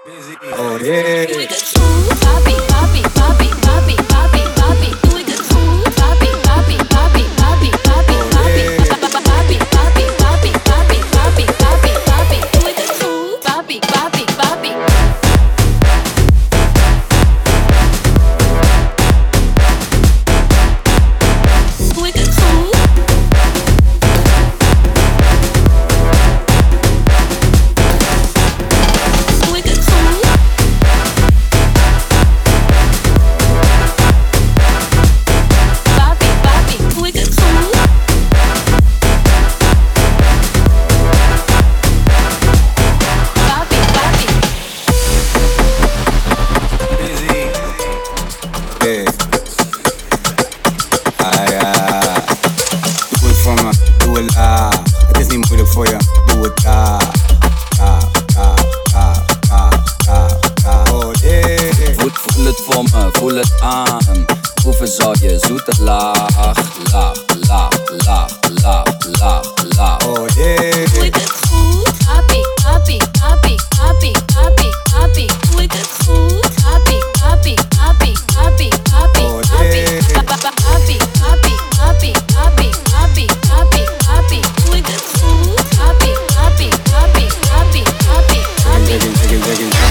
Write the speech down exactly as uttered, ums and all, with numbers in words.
Oh yeah. Doe ik het goed? Papi, papi, papi, papi, papi, papi. Doe ik het goed? Papi, papi, papi, papi, papi, papi. Papi, papi, papi, papi, papi, papi, papi. Doe ik het goed? Papi, papi, papi. Doe ik het goed? Doe ik het goed? Papi, papi, doe ik het goed? Papi, papi. Busy. Yeah. Ah, ja. Doe het voor me, doe het laag. Het is niet moeilijk voor je, doe het daar. Daar, daar, daar, daar, daar, daar. Oh yeah. Voel, voel het voor me, voel het aan. Proeven zal je zoete laag, laag, laag, laag, laag, laag, laag. Oh yeah. Doe ik het goed? Papi, papi, papi, papi, papi, papi. Doe ik het goed? Papi, papi, papi, papi, papi, Oh, papi. yeah. Papi, papi, papi, papi, papi, papi, papi. Doe ik het goed? Papi, papi, papi, papi, papi, papi. Chicken, chicken, chicken, chicken.